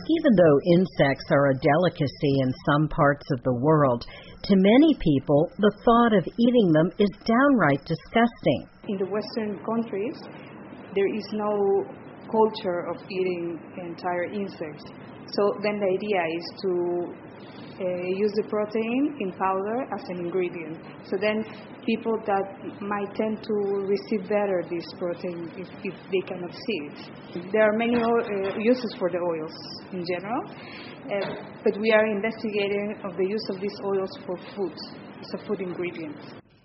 Even though insects are a delicacy in some parts of the world, to many people, the thought of eating them is downright disgusting. In the Western countries, there is no culture of eating entire insects. So then the idea is to use the protein in powder as an ingredient. So then people that might tend to receive better this protein if they cannot see it. There are many uses for the oils in general, but we are investigating of the use of these oils for food, as a food ingredient.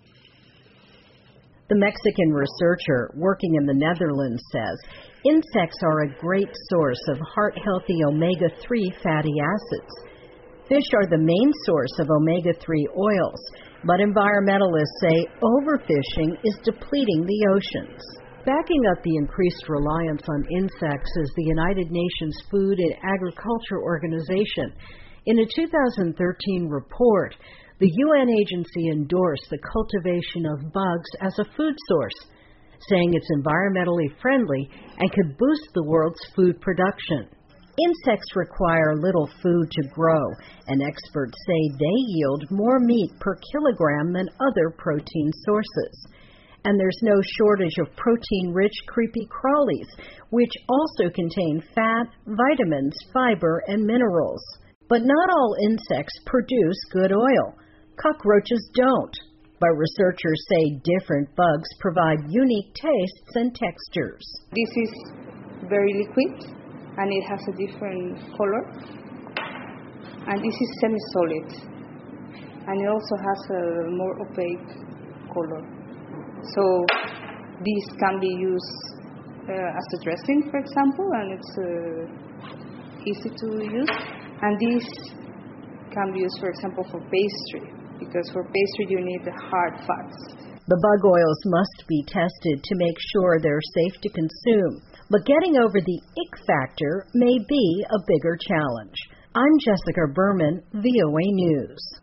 The Mexican researcher working in the Netherlands says insects are a great source of heart-healthy omega-3 fatty acids. Fish are the main source of omega-3 oils, but environmentalists say overfishing is depleting the oceans. Backing up the increased reliance on insects is the United Nations Food and Agriculture Organization. In a 2013 report, the UN agency endorsed the cultivation of bugs as a food source, saying it's environmentally friendly and could boost the world's food production. Insects require little food to grow, and experts say they yield more meat per kilogram than other protein sources. And there's no shortage of protein-rich creepy crawlies, which also contain fat, vitamins, fiber, and minerals. But not all insects produce good oil. Cockroaches don't, but researchers say different bugs provide unique tastes and textures. This is very liquid, and it has a different color, and this is semi-solid, and it also has a more opaque color. So this can be used as a dressing, for example, and it's easy to use. And this can be used, for example, for pastry, because for pastry you need the hard fats. The bug oils must be tested to make sure they're safe to consume. But getting over the ick factor may be a bigger challenge. I'm Jessica Berman, VOA News.